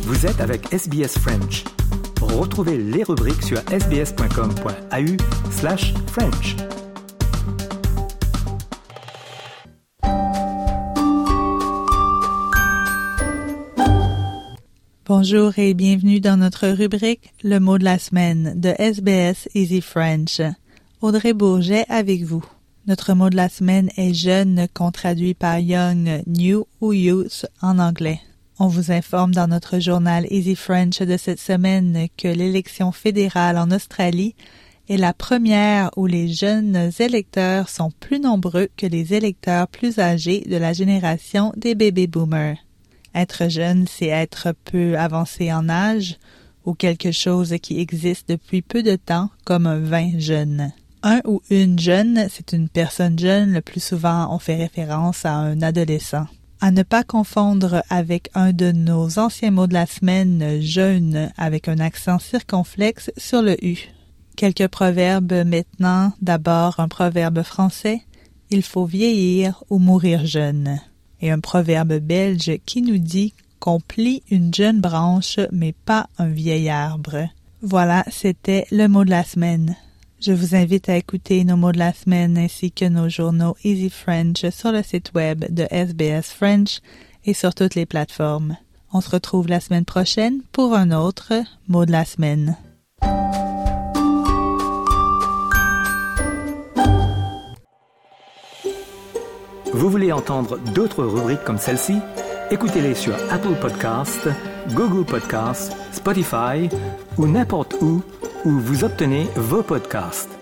Vous êtes avec SBS French. Retrouvez les rubriques sur sbs.com.au/French. Bonjour et bienvenue dans notre rubrique « Le mot de la semaine » de SBS Easy French. Audrey Bourget avec vous. Notre mot de la semaine est « jeune » qu'on traduit par « young »,« new » ou « youth » en anglais. On vous informe dans notre journal Easy French de cette semaine que l'élection fédérale en Australie est la première où les jeunes électeurs sont plus nombreux que les électeurs plus âgés de la génération des baby boomers. Être jeune, c'est être peu avancé en âge ou quelque chose qui existe depuis peu de temps, comme un vin jeune. Un ou une jeune, c'est une personne jeune, le plus souvent on fait référence à un adolescent. À ne pas confondre avec un de nos anciens mots de la semaine, jeune, avec un accent circonflexe sur le U. Quelques proverbes maintenant. D'abord, un proverbe français, il faut vieillir ou mourir jeune. Et un proverbe belge qui nous dit qu'on plie une jeune branche, mais pas un vieil arbre. Voilà, c'était le mot de la semaine. Je vous invite à écouter nos mots de la semaine ainsi que nos journaux Easy French sur le site web de SBS French et sur toutes les plateformes. On se retrouve la semaine prochaine pour un autre mot de la semaine. Vous voulez entendre d'autres rubriques comme celle-ci? Écoutez-les sur Apple Podcasts, Google Podcasts, Spotify ou n'importe où vous obtenez vos podcasts.